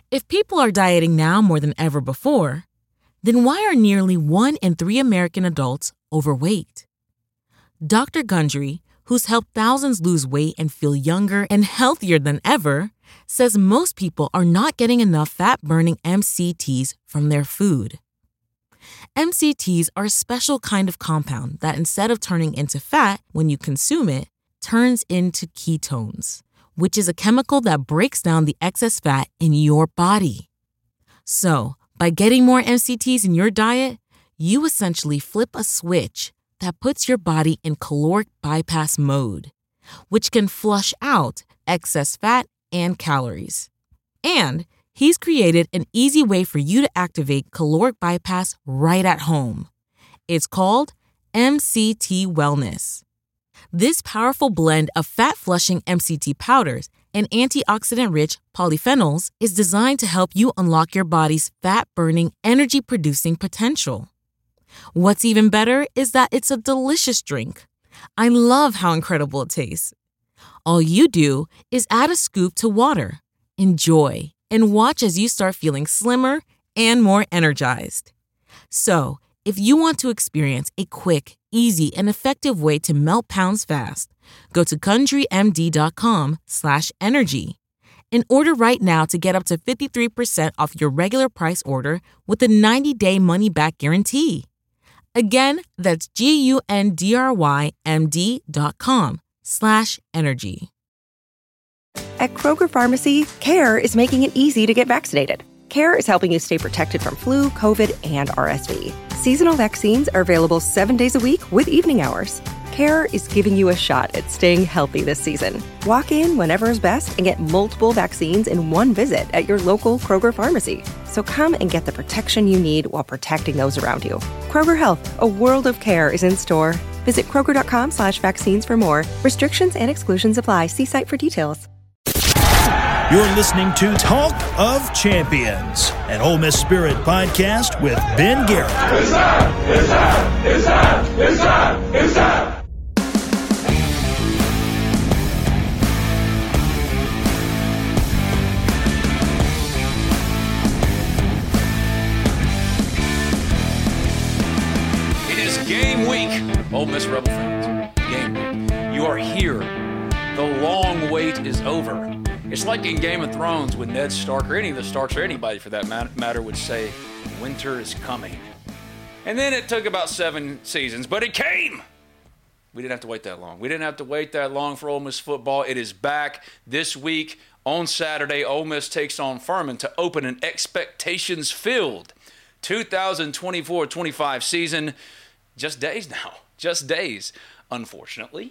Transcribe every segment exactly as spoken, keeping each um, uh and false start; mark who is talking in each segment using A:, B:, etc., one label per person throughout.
A: If people are dieting now more than ever before, then why are nearly one in three American adults overweight? Doctor Gundry, who's helped thousands lose weight and feel younger and healthier than ever, says most people are not getting enough fat-burning M C Ts from their food. M C Ts are a special kind of compound that, instead of turning into fat when you consume it, turns into ketones, which is a chemical that breaks down the excess fat in your body. So, by getting more M C Ts in your diet, you essentially flip a switch that puts your body in caloric bypass mode, which can flush out excess fat and calories. And he's created an easy way for you to activate caloric bypass right at home. It's called M C T Wellness. This powerful blend of fat-flushing M C T powders and antioxidant-rich polyphenols is designed to help you unlock your body's fat-burning, energy-producing potential. What's even better is that it's a delicious drink. I love how incredible it tastes. All you do is add a scoop to water, enjoy, and watch as you start feeling slimmer and more energized. So, if you want to experience a quick, easy, and effective way to melt pounds fast, go to GundryMD.com slash energy and order right now to get up to fifty-three percent off your regular price order with a ninety-day money-back guarantee. Again, that's G-U-N-D-R-Y-M-D dot com slash energy.
B: At Kroger Pharmacy, CARE is making it easy to get vaccinated. CARE is helping you stay protected from flu, COVID, and R S V. Seasonal vaccines are available seven days a week with evening hours. CARE is giving you a shot at staying healthy this season. Walk in whenever is best and get multiple vaccines in one visit at your local Kroger Pharmacy. So come and get the protection you need while protecting those around you. Kroger Health, a world of care, is in store. Visit Kroger.com slash vaccines for more. Restrictions and exclusions apply. See site for details.
C: You're listening to Talk of Champions, an Ole Miss Spirit podcast with Ben Garrett.
D: It's time! It's time! It's time! It's time! It's time!
E: It is game week, Ole Miss Rebel fans. Game week. You are here. The long wait is over. It's like in Game of Thrones when Ned Stark, or any of the Starks, or anybody for that matter, would say, winter is coming. And then it took about seven seasons, but it came! We didn't have to wait that long. We didn't have to wait that long for Ole Miss football. It is back this week. On Saturday, Ole Miss takes on Furman to open an expectations-filled two thousand twenty-four twenty-five season. Just days now. Just days. Unfortunately,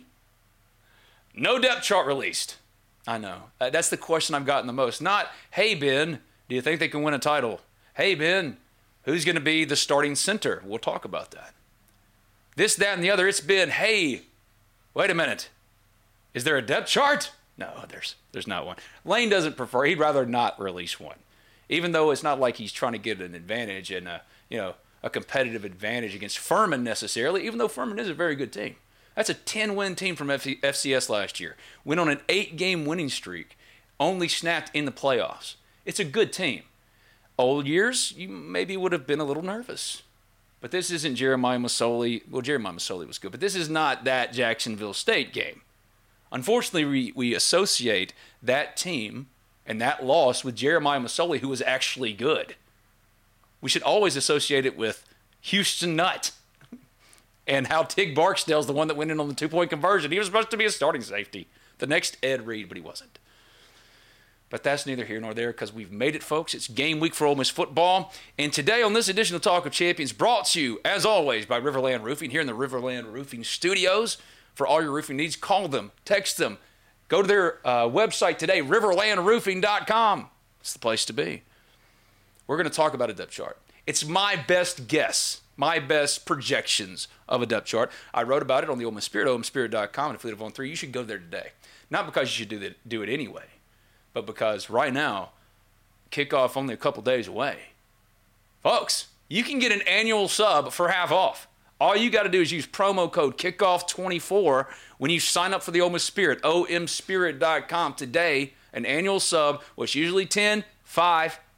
E: no depth chart released. I know. Uh, that's the question I've gotten the most. Not, hey, Ben, do you think they can win a title? Hey, Ben, who's going to be the starting center? We'll talk about that. This, that, and the other. It's been, hey, wait a minute. Is there a depth chart? No, there's there's not one. Lane doesn't prefer. He'd rather not release one. Even though it's not like he's trying to get an advantage and a, you know, a competitive advantage against Furman necessarily, even though Furman is a very good team. That's a ten-win team from F C S last year. Went on an eight-game winning streak, only snapped in the playoffs. It's a good team. Old years, you maybe would have been a little nervous. But this isn't Jeremiah Masoli. Well, Jeremiah Masoli was good, but this is not that Jacksonville State game. Unfortunately, we, we associate that team and that loss with Jeremiah Masoli, who was actually good. We should always associate it with Houston Nutt. And how Tig Barksdale's the one that went in on the two-point conversion. He was supposed to be a starting safety. The next Ed Reed, but he wasn't. But that's neither here nor there because we've made it, folks. It's game week for Ole Miss football. And today on this edition of Talk of Champions, brought to you, as always, by Riverland Roofing here in the Riverland Roofing Studios. For all your roofing needs, call them, text them. Go to their uh, website today, riverland roofing dot com. It's the place to be. We're going to talk about a depth chart. It's my best guess. My best projections of a depth chart. I wrote about it on the Ole Miss Spirit, ole miss spirit dot com, and Fleet of On three. You should go there today. Not because you should do, that, do it anyway, but because right now, kickoff only a couple days away. Folks, you can get an annual sub for half off. All you got to do is use promo code kickoff twenty-four when you sign up for the Ole Miss Spirit, o m spirit dot com today. An annual sub, which usually ten dollars, five dollars,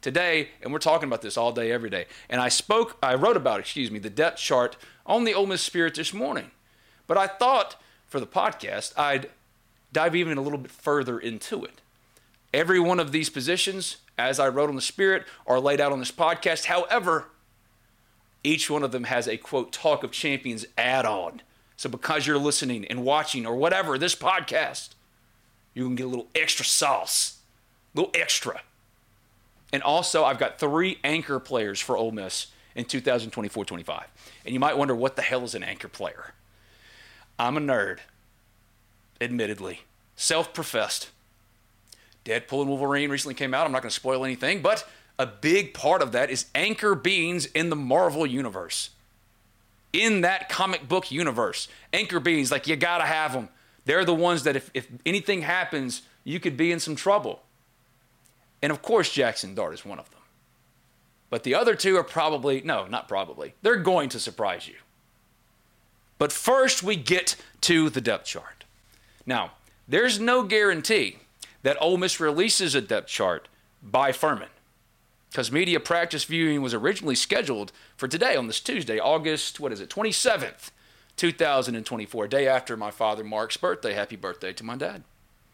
E: today, and we're talking about this all day, every day. And I spoke, I wrote about, excuse me, the depth chart on the Ole Miss Spirit this morning. But I thought for the podcast, I'd dive even a little bit further into it. Every one of these positions, as I wrote on the Spirit, are laid out on this podcast. However, each one of them has a, quote, Talk of Champions add-on. So because you're listening and watching or whatever, this podcast, you can get a little extra sauce, a little extra. And also, I've got three anchor players for Ole Miss in two thousand twenty-four twenty-five. And you might wonder, what the hell is an anchor player? I'm a nerd, admittedly, self-professed. Deadpool and Wolverine recently came out. I'm not going to spoil anything, but a big part of that is anchor beings in the Marvel universe. In that comic book universe, anchor beings, like, you got to have them. They're the ones that if, if anything happens, you could be in some trouble. And of course, Jackson Dart is one of them. But the other two are probably, no, not probably, they're going to surprise you. But first, we get to the depth chart. Now, there's no guarantee that Ole Miss releases a depth chart by Furman, because media practice viewing was originally scheduled for today on this Tuesday, August, what is it, twenty-seventh, two thousand twenty-four, day after my father Mark's birthday. Happy birthday to my dad.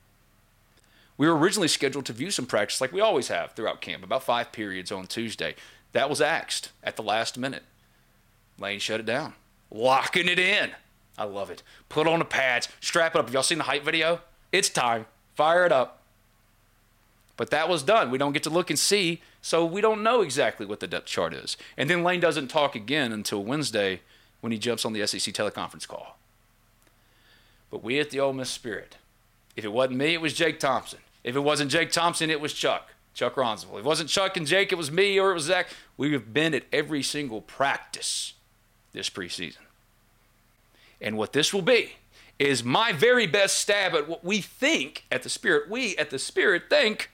E: We were originally scheduled to view some practice like we always have throughout camp, about five periods on Tuesday. That was axed at the last minute. Lane shut it down. Locking it in. I love it. Put on the pads, strap it up. Have y'all seen the hype video? It's time. Fire it up. But that was done. We don't get to look and see, so we don't know exactly what the depth chart is. And then Lane doesn't talk again until Wednesday when he jumps on the S E C teleconference call. But we at the Ole Miss Spirit, if it wasn't me, it was Jake Thompson. If it wasn't Jake Thompson, it was Chuck. Chuck Ronsville. If it wasn't Chuck and Jake, it was me or it was Zach. We have been at every single practice this preseason. And what this will be is my very best stab at what we think at the Spirit. We at the Spirit think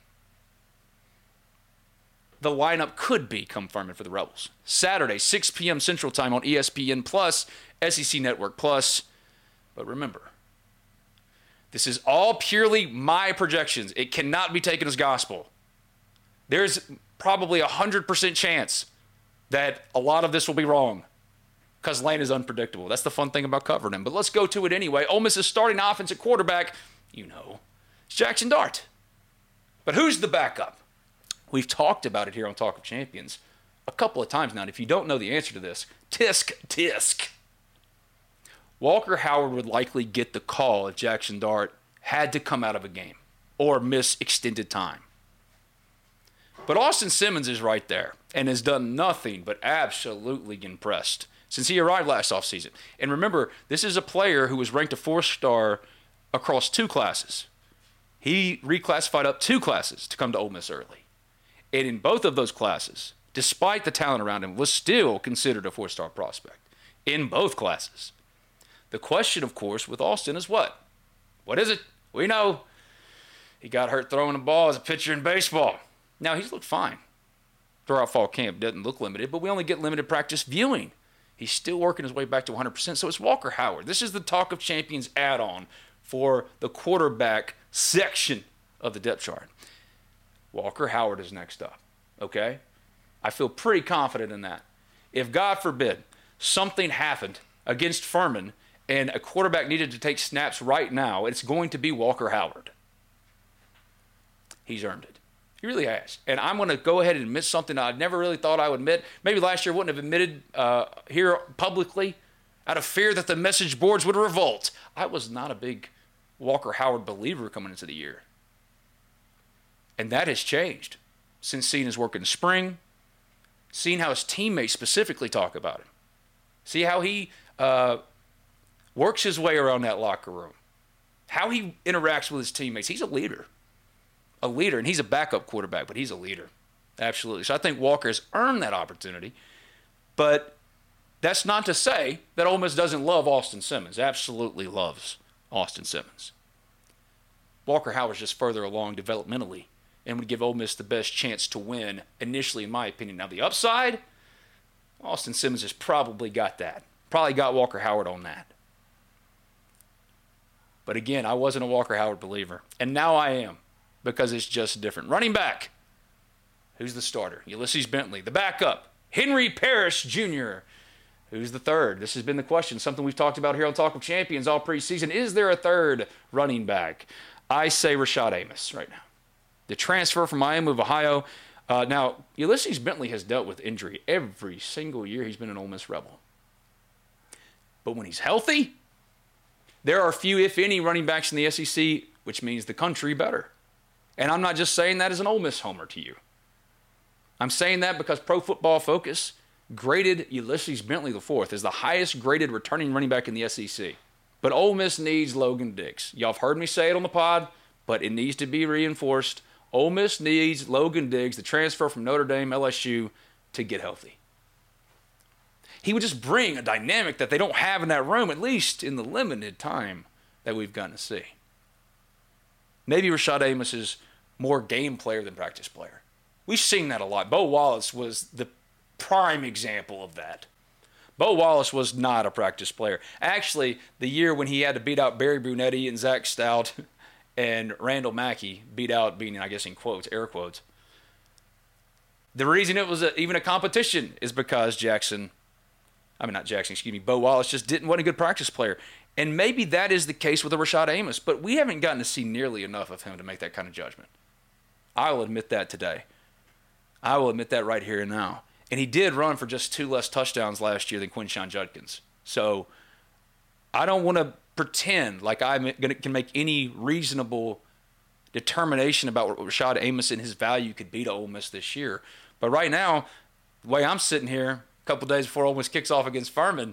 E: the lineup could be come Furman for the Rebels. Saturday, six p.m. Central Time on E S P N Plus, S E C Network Plus. But remember, this is all purely my projections. It cannot be taken as gospel. There's probably a one hundred percent chance that a lot of this will be wrong because Lane is unpredictable. That's the fun thing about covering him. But let's go to it anyway. Ole Miss's starting offensive quarterback, you know, it's Jackson Dart. But who's the backup? We've talked about it here on Talk of Champions a couple of times now. And if you don't know the answer to this, tisk, tisk. Walker Howard would likely get the call if Jackson Dart had to come out of a game or miss extended time. But Austin Simmons is right there and has done nothing but absolutely impressed since he arrived last offseason. And remember, this is a player who was ranked a four-star across two classes. He reclassified up two classes to come to Ole Miss early. And in both of those classes, despite the talent around him, was still considered a four-star prospect in both classes. The question, of course, with Austin is what? What is it? We know he got hurt throwing the ball as a pitcher in baseball. Now, he's looked fine throughout fall camp. Doesn't look limited, but we only get limited practice viewing. He's still working his way back to one hundred percent. So it's Walker Howard. This is the Talk of Champions add-on for the quarterback section of the depth chart. Walker Howard is next up, okay? I feel pretty confident in that. If, God forbid, something happened against Furman and a quarterback needed to take snaps right now, it's going to be Walker Howard. He's earned it. He really has. And I'm going to go ahead and admit something I never really thought I would admit. Maybe last year I wouldn't have admitted uh, here publicly out of fear that the message boards would revolt. I was not a big Walker Howard believer coming into the year. And that has changed since seeing his work in the spring, seeing how his teammates specifically talk about him. See how he uh, works his way around that locker room, how he interacts with his teammates. He's a leader. A leader, and he's a backup quarterback, but he's a leader. Absolutely. So I think Walker has earned that opportunity, but that's not to say that Ole Miss doesn't love Austin Simmons. Absolutely loves Austin Simmons. Walker Howard's just further along developmentally and would give Ole Miss the best chance to win initially, in my opinion. Now, the upside, Austin Simmons has probably got that. Probably got Walker Howard on that. But again, I wasn't a Walker Howard believer, and now I am. Because it's just different. Running back. who's the starter? Ulysses Bentley. The backup, Henry Parrish Junior Who's the third? This has been the question, something we've talked about here on Talk of Champions all preseason. Is there a third running back? I say Rashad Amos right now. The transfer from Miami of Ohio. Uh, now, Ulysses Bentley has dealt with injury every single year he's been an Ole Miss Rebel. But when he's healthy, there are few, if any, running backs in the S E C, which means the country better. And I'm not just saying that as an Ole Miss homer to you. I'm saying that because Pro Football Focus graded Ulysses Bentley the fourth as the highest graded returning running back in the S E C. But Ole Miss needs Logan Diggs. Y'all have heard me say it on the pod, but it needs to be reinforced. Ole Miss needs Logan Diggs, the transfer from Notre Dame, L S U, to get healthy. He would just bring a dynamic that they don't have in that room, at least in the limited time that we've gotten to see. Maybe Rashad Amos is more game player than practice player. We've seen that a lot. Bo Wallace was the prime example of that. Bo Wallace was not a practice player. Actually, the year when he had to beat out Barry Brunetti and Zach Stout and Randall Mackey, beat out, being, I guess in quotes, air quotes, the reason it was a, even a competition is because Jackson, I mean not Jackson, excuse me, Bo Wallace just didn't want a good practice player. And maybe that is the case with a Rashad Amos, but we haven't gotten to see nearly enough of him to make that kind of judgment. I will admit that today. I will admit that right here and now. And he did run for just two less touchdowns last year than Quinshon Judkins. So I don't want to pretend like I can make any reasonable determination about what Rashad Amos and his value could be to Ole Miss this year. But right now, the way I'm sitting here, a couple days before Ole Miss kicks off against Furman,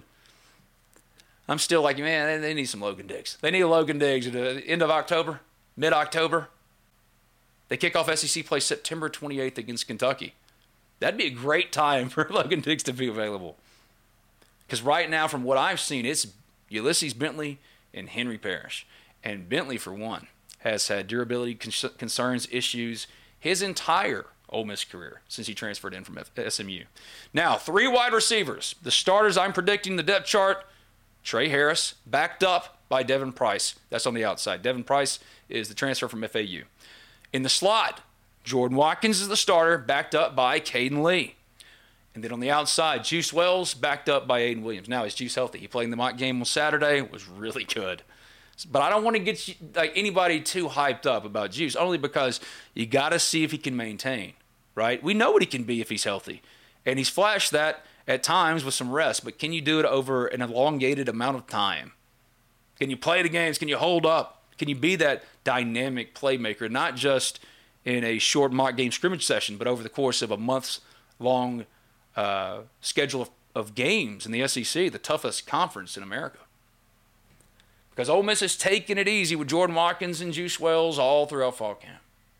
E: I'm still like, man, they need some Logan Diggs. They need a Logan Diggs at the end of October, mid-October. They kick off S E C play September twenty-eighth against Kentucky. That'd be a great time for Logan Diggs to be available. Because right now, from what I've seen, it's Ulysses Bentley and Henry Parrish. And Bentley, for one, has had durability con- concerns, issues his entire Ole Miss career since he transferred in from F- S M U. Now, three wide receivers. The starters I'm predicting the depth chart, Trey Harris, backed up by Devin Price. That's on the outside. Devin Price is the transfer from F A U. In the slot, Jordan Watkins is the starter, backed up by Caden Lee. And then on the outside, Juice Wells, backed up by Aiden Williams. Now, is Juice healthy? He played in the mock game on Saturday. It was really good. But I don't want to get you, like anybody too hyped up about Juice, only because you got to see if he can maintain, right? We know what he can be if he's healthy. And he's flashed that at times with some rest. But can you do it over an elongated amount of time? Can you play the games? Can you hold up? Can you be that dynamic playmaker, not just in a short mock game scrimmage session, but over the course of a months-long uh, schedule of, of games in the S E C, the toughest conference in America? Because Ole Miss has taken it easy with Jordan Watkins and Juice Wells all throughout fall camp.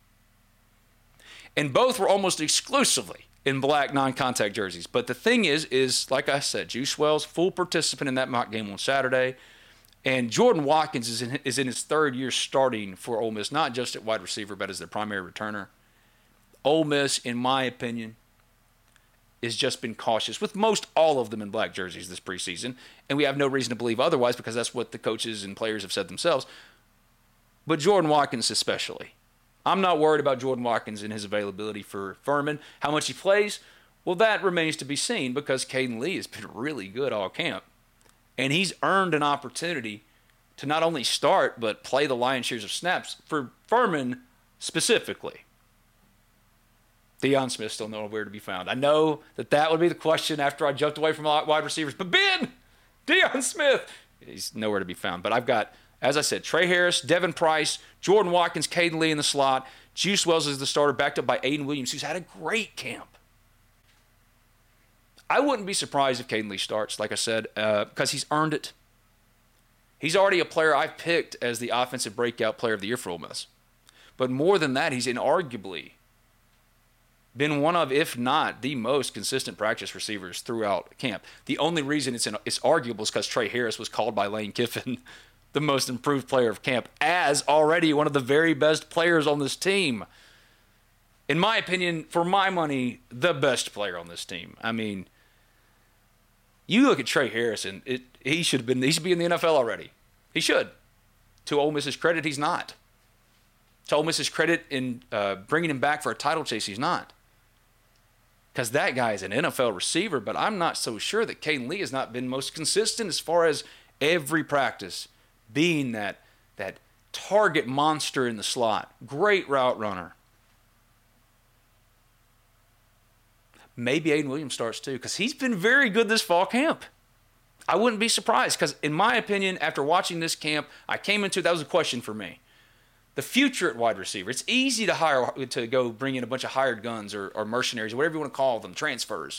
E: And both were almost exclusively in black non-contact jerseys. But the thing is, is like I said, Juice Wells, full participant in that mock game on Saturday. And Jordan Watkins is in, is in his third year starting for Ole Miss, not just at wide receiver, but as their primary returner. Ole Miss, in my opinion, has just been cautious with most all of them in black jerseys this preseason. And we have no reason to believe otherwise because that's what the coaches and players have said themselves. But Jordan Watkins especially. I'm not worried about Jordan Watkins and his availability for Furman. How much he plays, well, that remains to be seen because Caden Lee has been really good all camp. And he's earned an opportunity to not only start, but play the lion's share of snaps for Furman specifically. Deion Smith still nowhere to be found. I know that that would be the question after I jumped away from wide receivers. But Ben, Deion Smith, he's nowhere to be found. But I've got, as I said, Trey Harris, Devin Price, Jordan Watkins, Caden Lee in the slot. Juice Wells is the starter, backed up by Aiden Williams, who's had a great camp. I wouldn't be surprised if Caden Lee starts, like I said, uh, because he's earned it. He's already a player I've picked as the offensive breakout player of the year for Ole Miss. But more than that, he's inarguably been one of, if not the most consistent practice receivers throughout camp. The only reason it's, in, it's arguable is because Trey Harris was called by Lane Kiffin the most improved player of camp as already one of the very best players on this team. In my opinion, for my money, the best player on this team. I mean, you look at Trey Harris, and it, he should have been. He should be in the N F L already. He should. To Ole Miss's credit, he's not. To Ole Miss's credit in uh, bringing him back for a title chase, he's not. because that guy is an N F L receiver, but I'm not so sure that Caden Lee has not been most consistent as far as every practice being that that target monster in the slot. Great route runner. Maybe Aiden Williams starts too, because he's been very good this fall camp. I wouldn't be surprised, because in my opinion, after watching this camp, I came into, that was a question for me. The future at wide receiver. It's easy to hire to go bring in a bunch of hired guns or, or mercenaries, or whatever you want to call them, transfers.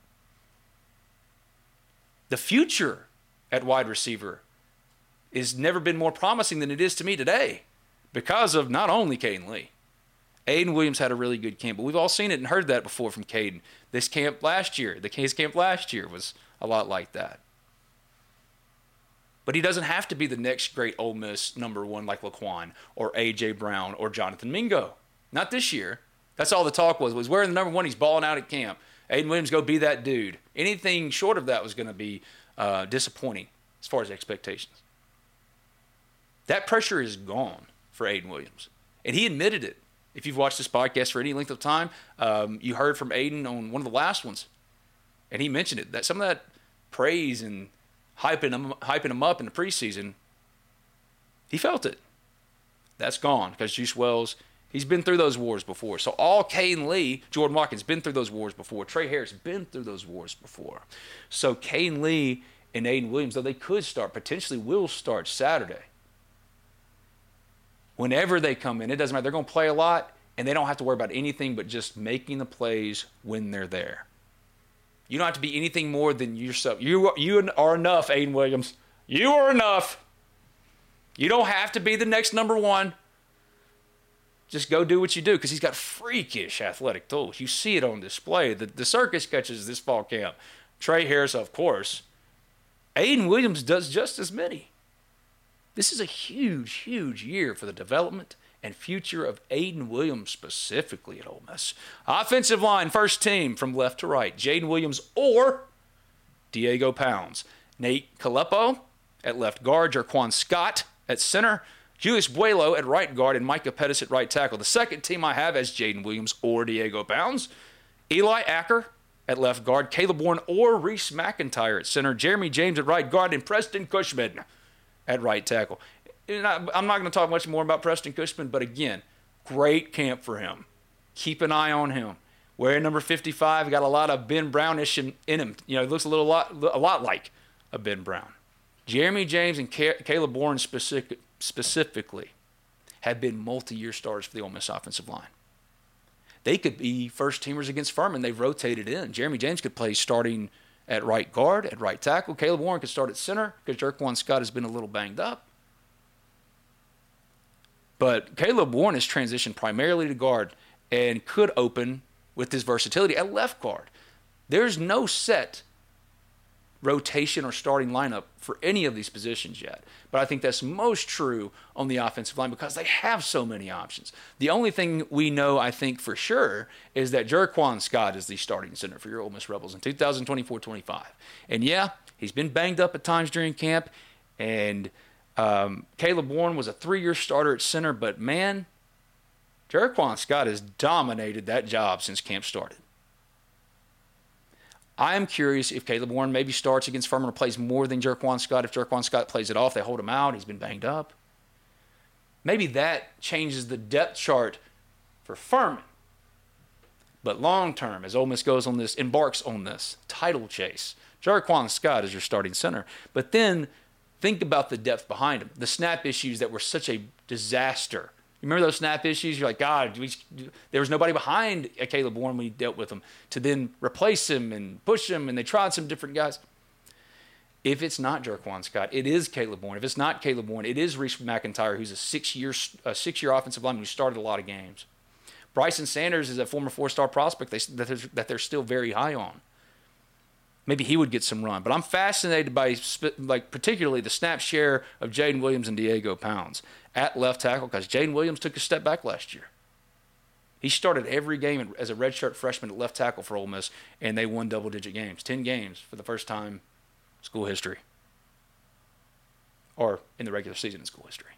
E: The future at wide receiver has never been more promising than it is to me today, because of not only Caden Lee. Aiden Williams had a really good camp, but we've all seen it and heard that before from Caden. This camp last year, the case camp last year was a lot like that. But he doesn't have to be the next great Ole Miss number one like Laquan or A J. Brown or Jonathan Mingo. Not this year. That's all the talk was, was wearing the number one, he's balling out at camp. Aiden Williams, go be that dude. Anything short of that was going to be uh, disappointing as far as expectations. That pressure is gone for Aiden Williams. And he admitted it. If you've watched this podcast for any length of time, um, you heard from Aiden on one of the last ones. And he mentioned it, that some of that praise and hyping him, hyping him up in the preseason, he felt it. That's gone, because Juice Wells, he's been through those wars before. So all Caden Lee, Jordan Watkins, been through those wars before. Trey Harris, been through those wars before. So Caden Lee and Aiden Williams, though they could start, potentially will start Saturday. Whenever they come in, it doesn't matter. They're going to play a lot, and they don't have to worry about anything but just making the plays when they're there. You don't have to be anything more than yourself. You, you are enough, Aiden Williams. You are enough. You don't have to be the next number one. Just go do what you do, because he's got freakish athletic tools. You see it on display. The, the circus catches this fall camp. Trey Harris, of course. Aiden Williams does just as many. This is a huge, huge year for the development and future of Aiden Williams specifically at Ole Miss. Offensive line, first team from left to right. Jaden Williams or Diego Pounds. Nate Kalepo at left guard. Jerquan Scott at center. Julius Buelo at right guard and Micah Pettis at right tackle. The second team I have as Jaden Williams or Diego Pounds. Eli Acker at left guard. Caleb Warren or Reese McIntyre at center. Jeremy James at right guard and Preston Cushman at right tackle. And I, I'm not going to talk much more about Preston Cushman, but again, great camp for him. Keep an eye on him. Wearing number fifty-five, got a lot of Ben Brownish in, in him. You know, he looks a little lot, a lot like a Ben Brown. Jeremy James and Caleb Warren specific, specifically have been multi-year starters for the Ole Miss offensive line. They could be first-teamers against Furman. They've rotated in. Jeremy James could play starting at right guard, at right tackle. Caleb Warren could start at center because Jerquan Scott has been a little banged up. But Caleb Warren has transitioned primarily to guard and could open with his versatility at left guard. There's no set rotation or starting lineup for any of these positions yet. But I think that's most true on the offensive line because they have so many options. The only thing we know, I think, for sure is that Jerquan Scott is the starting center for your Ole Miss Rebels in two thousand twenty-four twenty-five. And yeah, he's been banged up at times during camp, and um, Caleb Warren was a three-year starter at center, but man, Jerquan Scott has dominated that job since camp started. I am curious if Caleb Warren maybe starts against Furman or plays more than Jerquan Scott. If Jerquan Scott plays it off, they hold him out. He's been banged up. Maybe that changes the depth chart for Furman. But long term, as Ole Miss goes on this, embarks on this title chase, Jerquan Scott is your starting center. But then think about the depth behind him. The snap issues that were such a disaster. You remember those snap issues? You're like, God, we, there was nobody behind Caleb Warren when he dealt with him to then replace him and push him, and they tried some different guys. If it's not Jerquan Scott, it is Caleb Warren. If it's not Caleb Warren, it is Reese McIntyre, who's a six-year a six-year offensive lineman who started a lot of games. Bryson Sanders is a former four-star prospect they, that, that they're still very high on. Maybe he would get some run. But I'm fascinated by, like, particularly the snap share of Jaden Williams and Diego Pounds at left tackle because Jaden Williams took a step back last year. He started every game as a redshirt freshman at left tackle for Ole Miss, and they won double-digit games, ten games for the first time in school history, or in the regular season in school history.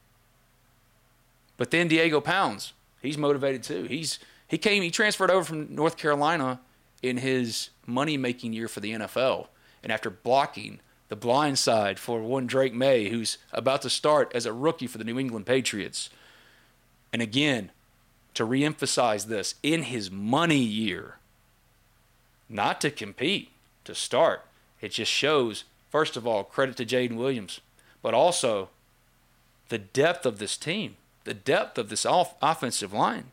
E: But then Diego Pounds, he's motivated too. He's he came, he transferred over from North Carolina in his money-making year for the N F L, and after blocking the blind side for one Drake May, who's about to start as a rookie for the New England Patriots. And again, to reemphasize this, in his money year, not to compete, to start. It just shows, first of all, credit to Jaden Williams, but also the depth of this team, the depth of this off- offensive line.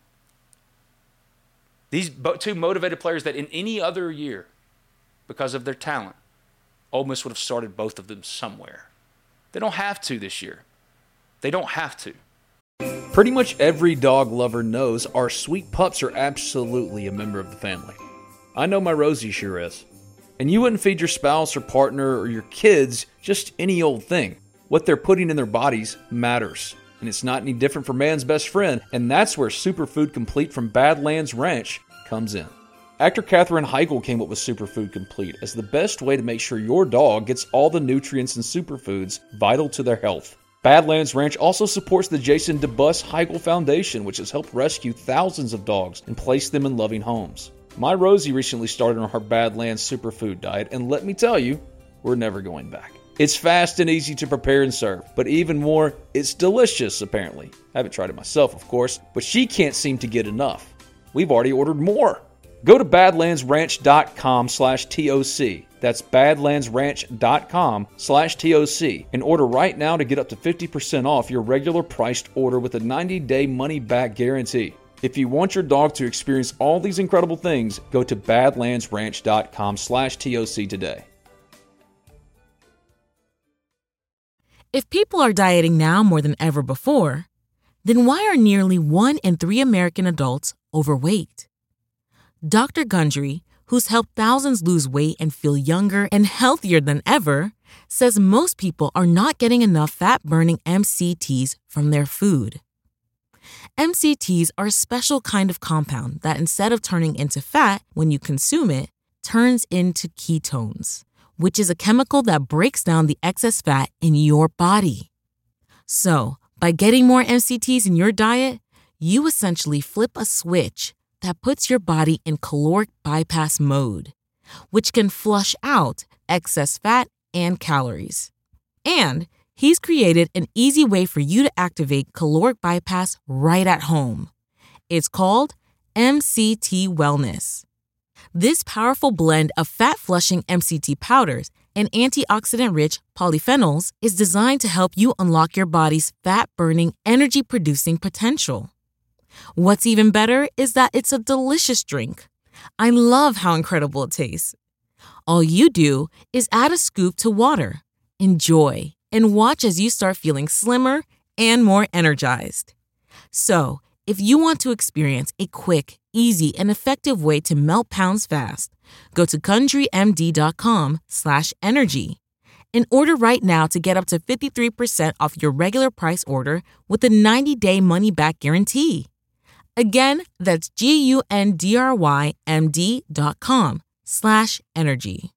E: These two motivated players that in any other year, because of their talent, Ole Miss would have started both of them somewhere. They don't have to this year. They don't have to.
F: Pretty much every dog lover knows our sweet pups are absolutely a member of the family. I know my Rosie sure is. And you wouldn't feed your spouse or partner or your kids just any old thing. What they're putting in their bodies matters. And it's not any different for man's best friend, and that's where Superfood Complete from Badlands Ranch comes in. Actor Katherine Heigl came up with Superfood Complete as the best way to make sure your dog gets all the nutrients and superfoods vital to their health. Badlands Ranch also supports the Jason DeBus Heigl Foundation, which has helped rescue thousands of dogs and place them in loving homes. My Rosie recently started on her Badlands Superfood diet, and let me tell you, we're never going back. It's fast and easy to prepare and serve, but even more, it's delicious, apparently. I haven't tried it myself, of course, but she can't seem to get enough. We've already ordered more. Go to badlandsranch.com slash TOC. That's badlandsranch.com slash TOC and order right now to get up to fifty percent off your regular priced order with a ninety-day money-back guarantee. If you want your dog to experience all these incredible things, go to badlandsranch.com slash TOC today.
A: If people are dieting now more than ever before, then why are nearly one in three American adults overweight? Doctor Gundry, who's helped thousands lose weight and feel younger and healthier than ever, says most people are not getting enough fat-burning M C Ts from their food. M C Ts are a special kind of compound that instead of turning into fat when you consume it, turns into ketones, which is a chemical that breaks down the excess fat in your body. So, by getting more M C Ts in your diet, you essentially flip a switch that puts your body in caloric bypass mode, which can flush out excess fat and calories. And he's created an easy way for you to activate caloric bypass right at home. It's called M C T Wellness. This powerful blend of fat-flushing M C T powders and antioxidant-rich polyphenols is designed to help you unlock your body's fat-burning, energy-producing potential. What's even better is that it's a delicious drink. I love how incredible it tastes. All you do is add a scoop to water, enjoy, and watch as you start feeling slimmer and more energized. So, if you want to experience a quick, easy, and effective way to melt pounds fast, go to GundryMD.com slash energy and order right now to get up to fifty-three percent off your regular price order with a ninety-day money-back guarantee. Again, that's G-U-N-D-R-Y-M-D.com slash energy.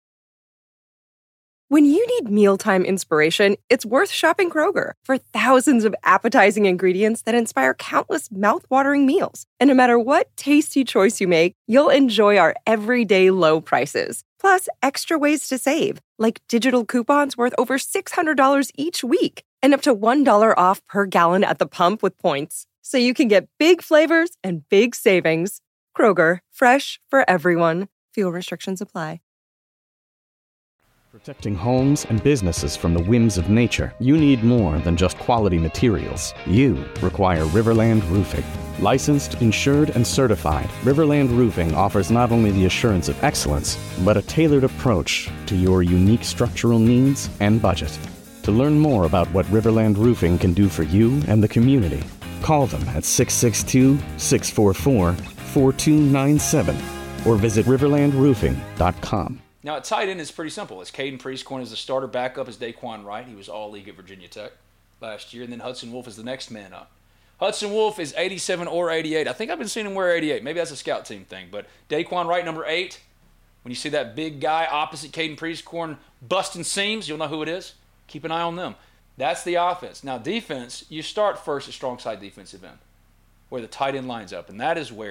B: When you need mealtime inspiration, it's worth shopping Kroger for thousands of appetizing ingredients that inspire countless mouth-watering meals. And no matter what tasty choice you make, you'll enjoy our everyday low prices. Plus, extra ways to save, like digital coupons worth over six hundred dollars each week and up to one dollar off per gallon at the pump with points. So you can get big flavors and big savings. Kroger, fresh for everyone. Fuel restrictions apply.
G: Protecting homes and businesses from the whims of nature, you need more than just quality materials. You require Riverland Roofing. Licensed, insured, and certified, Riverland Roofing offers not only the assurance of excellence, but a tailored approach to your unique structural needs and budget. To learn more about what Riverland Roofing can do for you and the community, call them at six six two, six four four, four two nine seven or visit riverland roofing dot com.
E: Now, at tight end, it's pretty simple. It's Caden Prieskorn as the starter. Backup is Daquan Wright. He was all-league at Virginia Tech last year. And then Hudson Wolf is the next man up. Hudson Wolf is eighty-seven or eighty-eight. I think I've been seeing him wear eighty-eight. Maybe that's a scout team thing. But Daquan Wright, number eight. When you see that big guy opposite Caden Prieskorn busting seams, you'll know who it is. Keep an eye on them. That's the offense. Now, defense, you start first at strong side defensive end, where the tight end lines up. And that is where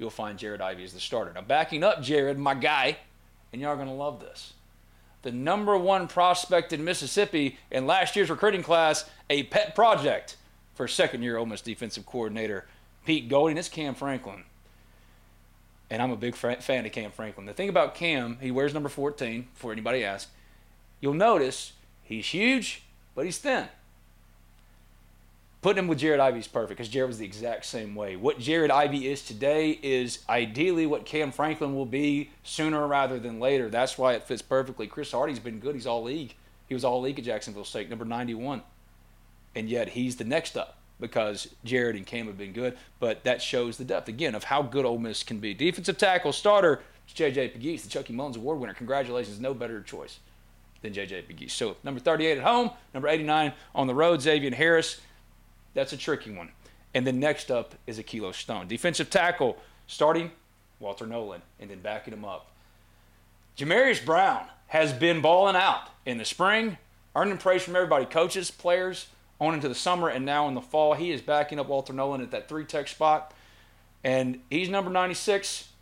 E: you'll find Jared Ivey as the starter. Now, backing up Jared, my guy, and y'all are going to love this. The number one prospect in Mississippi in last year's recruiting class, a pet project for second-year Ole Miss defensive coordinator Pete Golding. It's Cam Franklin. And I'm a big fan of Cam Franklin. The thing about Cam, he wears number fourteen, before anybody asks. You'll notice he's huge, but he's thin. Putting him with Jared Ivey is perfect because Jared was the exact same way. What Jared Ivey is today is ideally what Cam Franklin will be sooner rather than later. That's why it fits perfectly. Chris Hardy's been good. He's all league. He was all league at Jacksonville State, number ninety-one. And yet he's the next up because Jared and Cam have been good. But that shows the depth, again, of how good Ole Miss can be. Defensive tackle starter, J J Pegues, the Chucky Mullins Award winner. Congratulations. No better choice than J J Pegues. So number thirty-eight at home, number eighty-nine on the road, Xavier Harris. That's a tricky one. And then next up is Akilo Stone. Defensive tackle, starting Walter Nolan, and then backing him up. Jamarius Brown has been balling out in the spring, earning praise from everybody, coaches, players, on into the summer, and now in the fall. He is backing up Walter Nolan at that three-tech spot. And he's number ninety-six,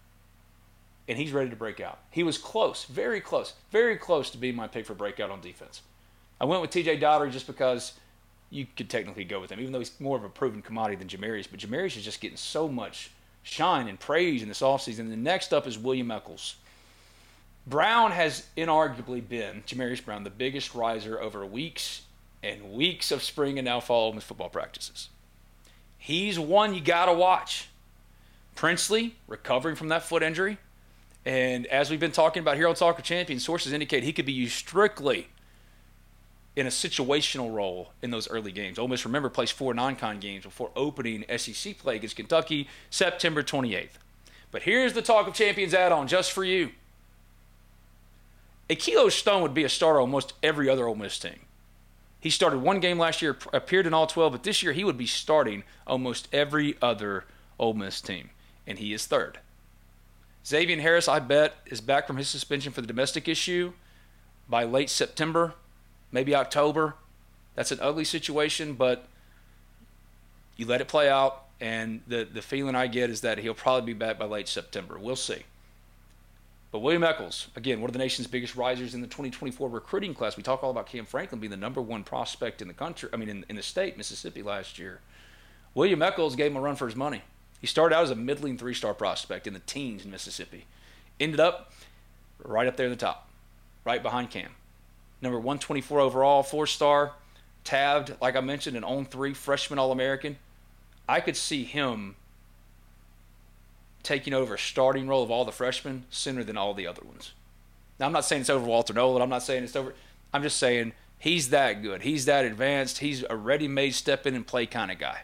E: and he's ready to break out. He was close, very close, very close to being my pick for breakout on defense. I went with T J Daugherty just because you could technically go with him, even though he's more of a proven commodity than Jamarius. But Jamarius is just getting so much shine and praise in this offseason. The next up is William Eccles. Brown has inarguably been, Jamarius Brown, the biggest riser over weeks and weeks of spring and now fall Ole Miss football practices. He's one you got to watch. Princely, recovering from that foot injury. And as we've been talking about here on Talk of Champions, sources indicate he could be used strictly in a situational role in those early games. Ole Miss, remember, plays four non-con games before opening S E C play against Kentucky September twenty-eighth. But here's the Talk of Champions add-on just for you. Akilo Stone would be a starter on almost every other Ole Miss team. He started one game last year, appeared in all twelve, but this year he would be starting almost every other Ole Miss team, and he is third. Xavier Harris, I bet, is back from his suspension for the domestic issue by late September. Maybe October. That's an ugly situation, but you let it play out, and the, the feeling I get is that he'll probably be back by late September. We'll see. But William Eccles, again, one of the nation's biggest risers in the twenty twenty-four recruiting class. We talk all about Cam Franklin being the number one prospect in the country, I mean, in, in the state, Mississippi, last year. William Eccles gave him a run for his money. He started out as a middling three-star prospect in the teens in Mississippi. Ended up right up there in the top, right behind Cam. Number one twenty-four overall, four-star, tabbed, like I mentioned, an on three freshman All-American. I could see him taking over a starting role of all the freshmen sooner than all the other ones. Now, I'm not saying it's over Walter Nolan. I'm not saying it's over. I'm just saying he's that good. He's that advanced. He's a ready-made step-in-and-play kind of guy.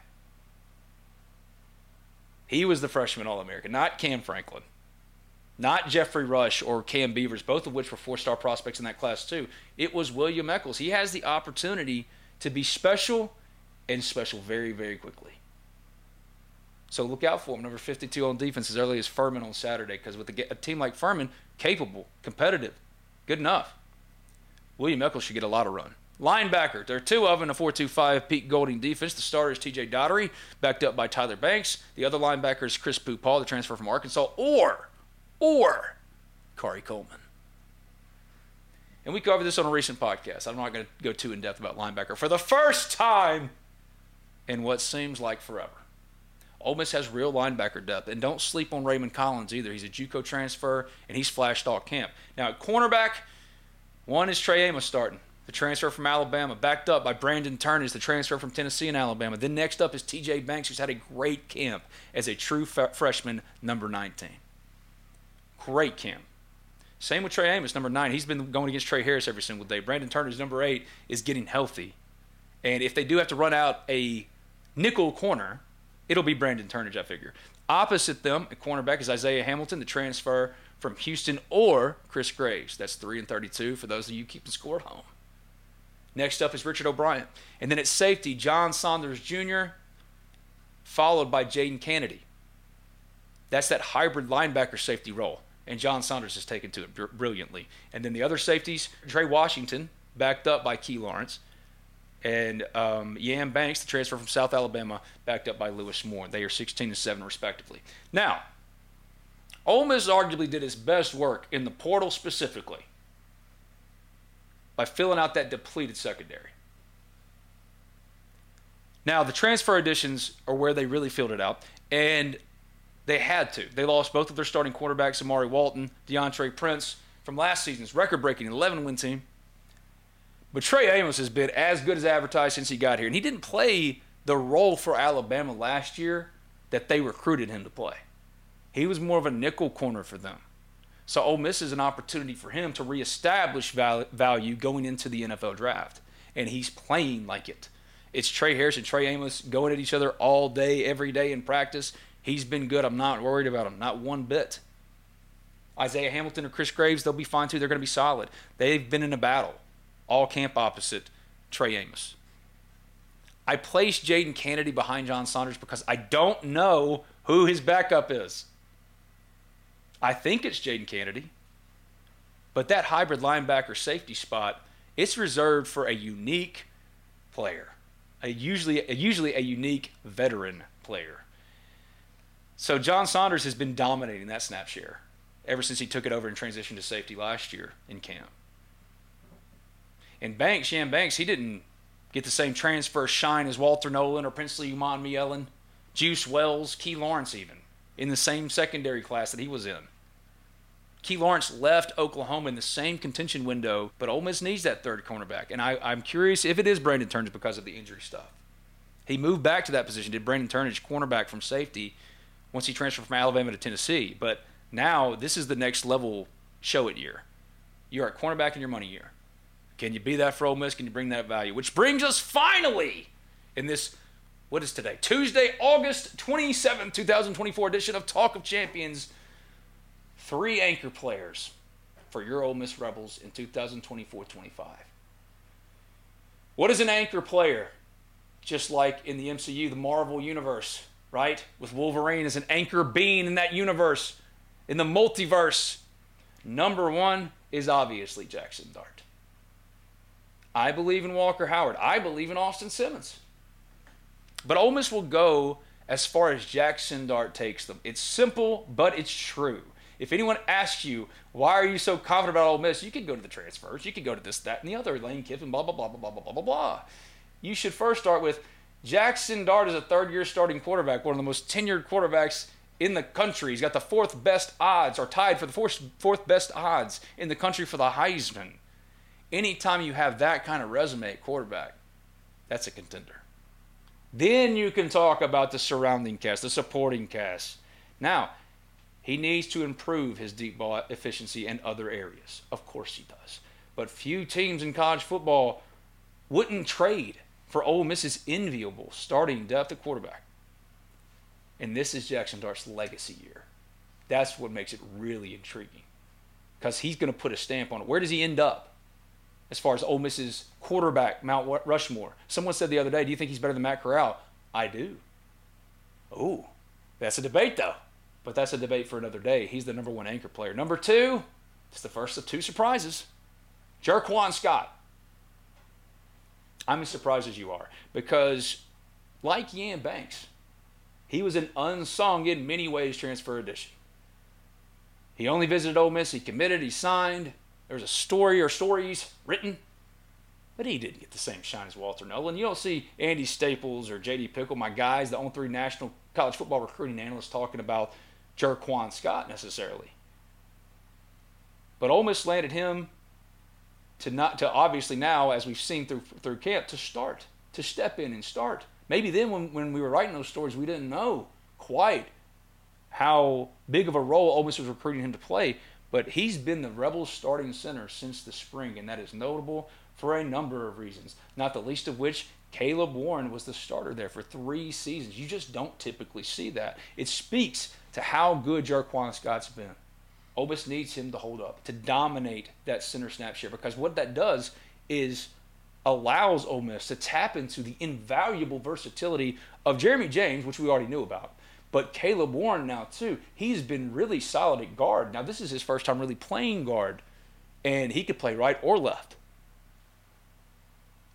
E: He was the freshman All-American, not Cam Franklin. Not Jeffrey Rush or Cam Beavers, both of which were four-star prospects in that class too. It was William Eccles. He has the opportunity to be special and special very, very quickly. So look out for him. Number fifty-two on defense as early as Furman on Saturday, because with a, a team like Furman, capable, competitive, good enough, William Eccles should get a lot of run. Linebacker, there are two of them in a four two five Pete Golding defense. The starter is T J Daugherty, backed up by Tyler Banks. The other linebacker is Chris Pupal, the transfer from Arkansas, or... or Kari Coleman. And we covered this on a recent podcast. I'm not going to go too in-depth about linebacker. For the first time in what seems like forever, Ole Miss has real linebacker depth. And don't sleep on Raymond Collins either. He's a JUCO transfer, and he's flashed all camp. Now, at cornerback, one is Trey Amos starting, the transfer from Alabama, backed up by Brandon Turnage, the transfer from Tennessee and Alabama. Then next up is T J Banks, who's had a great camp as a true f- freshman, number nineteen. Great camp. Same with Trey Amos, number nine. He's been going against Trey Harris every single day. Brandon Turner's number eight is getting healthy. And if they do have to run out a nickel corner, it'll be Brandon Turnage, I figure. Opposite them, at cornerback, is Isaiah Hamilton, the transfer from Houston, or Chris Graves. That's three and thirty-two for those of you keeping score at home. Next up is Richard O'Brien. And then at safety, John Saunders Junior, followed by Jaden Kennedy. That's that hybrid linebacker safety role. And John Saunders has taken to it br- brilliantly. And then the other safeties, Trey Washington, backed up by Key Lawrence. And um, Yam Banks, the transfer from South Alabama, backed up by Lewis Moore. They are sixteen and seven, respectively. Now, Ole Miss arguably did its best work in the portal specifically by filling out that depleted secondary. Now, the transfer additions are where they really filled it out, and they had to. They lost both of their starting quarterbacks, Amari Walton, DeAndre Prince, from last season's record-breaking eleven-win team. But Trey Amos has been as good as advertised since he got here. And he didn't play the role for Alabama last year that they recruited him to play. He was more of a nickel corner for them. So Ole Miss is an opportunity for him to reestablish val- value going into the N F L draft. And he's playing like it. It's Trey Harris and Trey Amos going at each other all day, every day in practice. He's been good. I'm not worried about him, not one bit. Isaiah Hamilton or Chris Graves, they'll be fine too. They're going to be solid. They've been in a battle. All camp opposite Trey Amos. I placed Jaden Kennedy behind John Saunders because I don't know who his backup is. I think it's Jaden Kennedy. But that hybrid linebacker safety spot, it's reserved for a unique player. A usually, a, usually a unique veteran player. So John Saunders has been dominating that snap share ever since he took it over and transitioned to safety last year in camp. And Banks, Yam Banks, he didn't get the same transfer shine as Walter Nolan or Princely Uman Mielen, Juice Wells, Key Lawrence even, in the same secondary class that he was in. Key Lawrence left Oklahoma in the same contention window, but Ole Miss needs that third cornerback. And I, I'm curious if it is Brandon Turnage because of the injury stuff. He moved back to that position, did Brandon Turnage, cornerback from safety, once he transferred from Alabama to Tennessee. But now this is the next level show it year. You're at cornerback in your money year. Can you be that for Ole Miss? Can you bring that value? Which brings us finally in this, what is today? Tuesday, August twenty-seventh, twenty twenty-four edition of Talk of Champions. Three anchor players for your Ole Miss Rebels in two thousand twenty-four twenty-five. What is an anchor player? Just like in the M C U, the Marvel Universe, right? With Wolverine as an anchor being in that universe, in the multiverse. Number one is obviously Jackson Dart. I believe in Walker Howard. I believe in Austin Simmons. But Ole Miss will go as far as Jackson Dart takes them. It's simple, but it's true. If anyone asks you, why are you so confident about Ole Miss? You could go to the transfers. You could go to this, that, and the other. Lane Kiffin, blah, blah, blah, blah, blah, blah, blah, blah. You should first start with Jackson Dart is a third-year starting quarterback, one of the most tenured quarterbacks in the country. He's got the fourth best odds, or tied for the fourth, fourth best odds in the country for the Heisman. Anytime you have that kind of resume at quarterback, that's a contender. Then you can talk about the surrounding cast, the supporting cast. Now, he needs to improve his deep ball efficiency in other areas. Of course he does. But few teams in college football wouldn't trade for Ole Miss's enviable starting depth at quarterback. And this is Jackson Dart's legacy year. That's what makes it really intriguing. Because he's going to put a stamp on it. Where does he end up as far as Ole Miss's quarterback, Mount Rushmore? Someone said the other day, do you think he's better than Matt Corral? I do. Oh, that's a debate, though. But that's a debate for another day. He's the number one anchor player. Number two, it's the first of two surprises. Jerquan Scott. I'm as surprised as you are. Because, like Yam Banks, he was an unsung, in many ways, transfer addition. He only visited Ole Miss. He committed. He signed. There's a story or stories written. But he didn't get the same shine as Walter Nolan. You don't see Andy Staples or J D Pickle, my guys, the on three national college football recruiting analysts, talking about Jerquan Scott necessarily. But Ole Miss landed him to not to obviously now, as we've seen through through camp, to start, to step in and start. Maybe then when, when we were writing those stories, we didn't know quite how big of a role Ole Miss was recruiting him to play. But he's been the Rebels starting center since the spring, and that is notable for a number of reasons, not the least of which Caleb Warren was the starter there for three seasons. You just don't typically see that. It speaks to how good Jerquan Scott's been. Ole Miss needs him to hold up, to dominate that center snap share, because what that does is allows Ole Miss to tap into the invaluable versatility of Jeremy James, which we already knew about. But Caleb Warren now, too, he's been really solid at guard. Now, this is his first time really playing guard, and he could play right or left.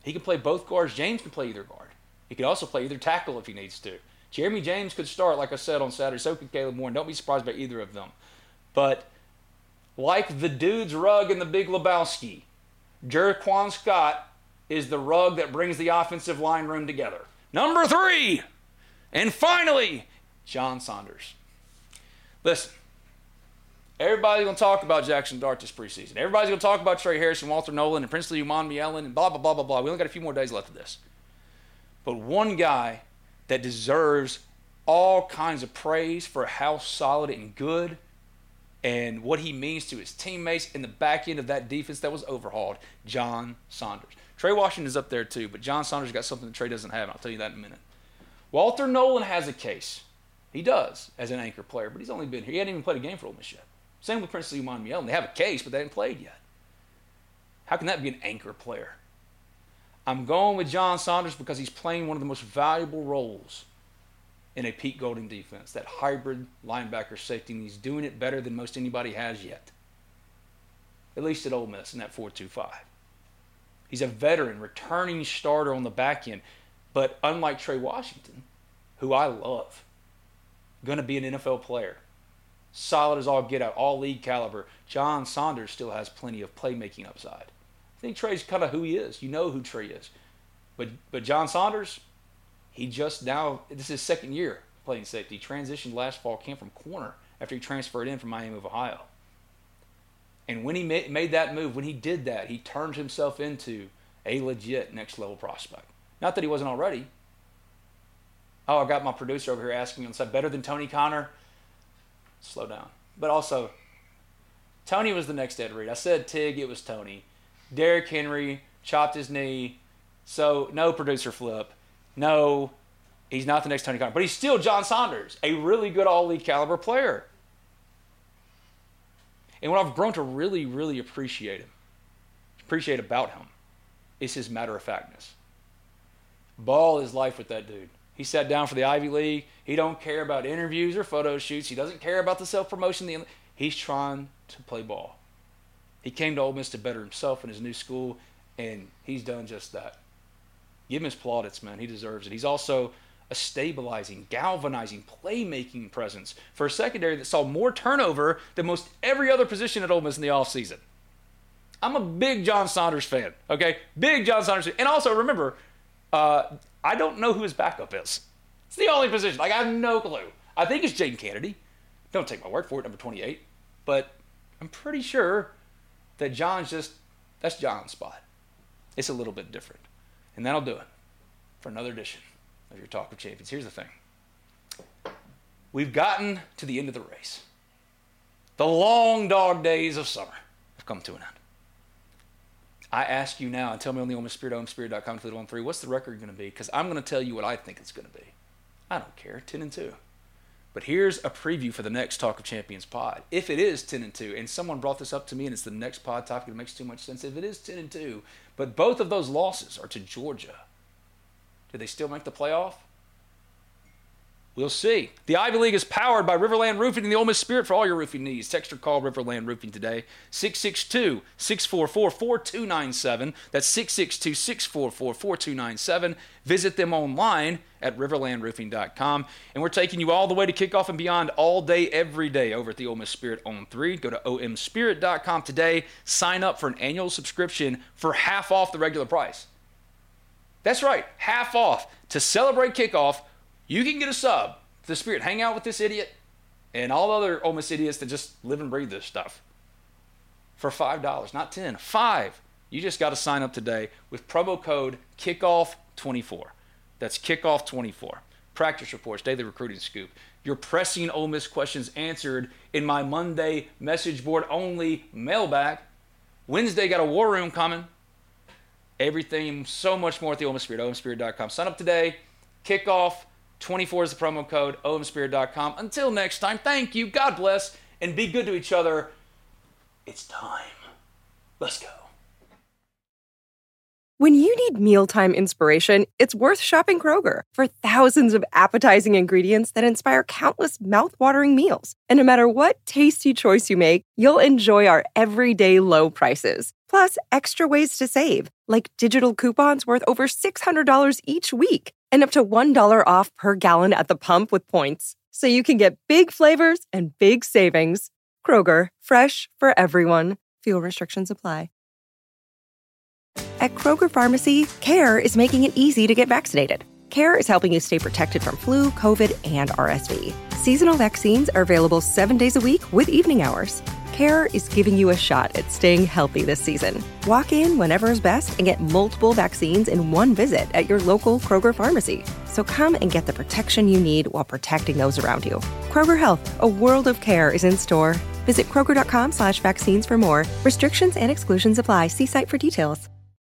E: He can play both guards. James can play either guard. He could also play either tackle if he needs to. Jeremy James could start, like I said, on Saturday. So could Caleb Moore. And don't be surprised by either of them. But like the dude's rug in the Big Lebowski, Jerquan Scott is the rug that brings the offensive line room together. Number three, and finally, John Saunders. Listen, everybody's going to talk about Jackson Dart this preseason. Everybody's going to talk about Trey Harris and Walter Nolan and Princely Umanmielen and blah, blah, blah, blah, blah. We only got a few more days left of this. But one guy that deserves all kinds of praise for how solid and good and what he means to his teammates in the back end of that defense that was overhauled, John Saunders. Trey Washington's up there too, but John Saunders got something that Trey doesn't have, and I'll tell you that in a minute. Walter Nolan has a case. He does as an anchor player, but he's only been here. He hadn't even played a game for Ole Miss yet. Same with Princely Umanmielen. They have a case, but they haven't played yet. How can that be an anchor player? I'm going with John Saunders because he's playing one of the most valuable roles in a Pete Golding defense, that hybrid linebacker safety, and he's doing it better than most anybody has yet. At least at Ole Miss in that four two five. He's a veteran, returning starter on the back end, but unlike Trey Washington, who I love, going to be an N F L player, solid as all get out, all league caliber, John Saunders still has plenty of playmaking upside. I think Trey's kind of who he is. You know who Trey is. But but John Saunders, he just now, this is his second year playing safety. He transitioned last fall, came from corner after he transferred in from Miami of Ohio. And when he made, made that move, when he did that, he turned himself into a legit next-level prospect. Not that he wasn't already. Oh, I got my producer over here asking me on the side, better than Tony Connor? Slow down. But also, Tony was the next Ed Reed. I said Tig, it was Tony. Derrick Henry chopped his knee. So, no producer flip. No, he's not the next Tony Connor. But he's still John Saunders, a really good all-league caliber player. And what I've grown to really, really appreciate him, appreciate about him, is his matter-of-factness. Ball is life with that dude. He sat down for the Ivy League. He don't care about interviews or photo shoots. He doesn't care about the self-promotion. He's trying to play ball. He came to Ole Miss to better himself in his new school, and he's done just that. Give him his plaudits, man. He deserves it. He's also a stabilizing, galvanizing, playmaking presence for a secondary that saw more turnover than most every other position at Ole Miss in the offseason. I'm a big John Saunders fan, okay? Big John Saunders fan. And also, remember, uh, I don't know who his backup is. It's the only position. Like, I have no clue. I think it's Jaden Kennedy. Don't take my word for it, number twenty-eight. But I'm pretty sure that John's just, that's John's spot. It's a little bit different. And that'll do it for another edition of your Talk of Champions. Here's the thing. We've gotten to the end of the race. The long dog days of summer have come to an end. I ask you now, and tell me on the Ole Miss Spirit, Ole Miss Spirit dot com, two one three, what's the record going to be? Because I'm going to tell you what I think it's going to be. I don't care, ten and two. But here's a preview for the next Talk of Champions pod. If it is ten and two, and someone brought this up to me, and it's the next pod topic, it makes too much sense. If it is ten and two, but both of those losses are to Georgia, do they still make the playoff? We'll see. The Ivy League is powered by Riverland Roofing and the Ole Miss Spirit for all your roofing needs. Text or call Riverland Roofing today. six six two, six four four, four two nine seven. That's six six two, six four four, four two nine seven. Visit them online at riverland roofing dot com. And we're taking you all the way to kickoff and beyond all day, every day over at the Ole Miss Spirit on three. Go to O M spirit dot com today. Sign up for an annual subscription for half off the regular price. That's right, half off. To celebrate kickoff, you can get a sub to the Spirit. Hang out with this idiot and all other Ole Miss idiots that just live and breathe this stuff for five dollars, not ten, five. You just got to sign up today with promo code kickoff twenty-four. That's kickoff twenty-four. Practice reports, daily recruiting scoop. Your pressing Ole Miss questions answered in my Monday message board only mailbag. Wednesday got a war room coming. Everything, so much more at the Ole Miss Spirit, O M spirit dot com. Sign up today. Kickoff twenty-four is the promo code, O M spirit dot com. Until next time, thank you, God bless, and be good to each other. It's time. Let's go.
B: When you need mealtime inspiration, it's worth shopping Kroger for thousands of appetizing ingredients that inspire countless mouth-watering meals. And no matter what tasty choice you make, you'll enjoy our everyday low prices. Plus, extra ways to save, like digital coupons worth over six hundred dollars each week and up to one dollar off per gallon at the pump with points. So you can get big flavors and big savings. Kroger, fresh for everyone. Fuel restrictions apply. At Kroger Pharmacy, CARE is making it easy to get vaccinated. CARE is helping you stay protected from flu, COVID, and R S V. Seasonal vaccines are available seven days a week with evening hours. CARE is giving you a shot at staying healthy this season. Walk in whenever is best and get multiple vaccines in one visit at your local Kroger pharmacy. So come and get the protection you need while protecting those around you. Kroger Health, a world of care is in store. Visit Kroger.com slash vaccines for more. Restrictions and exclusions apply. See site for details.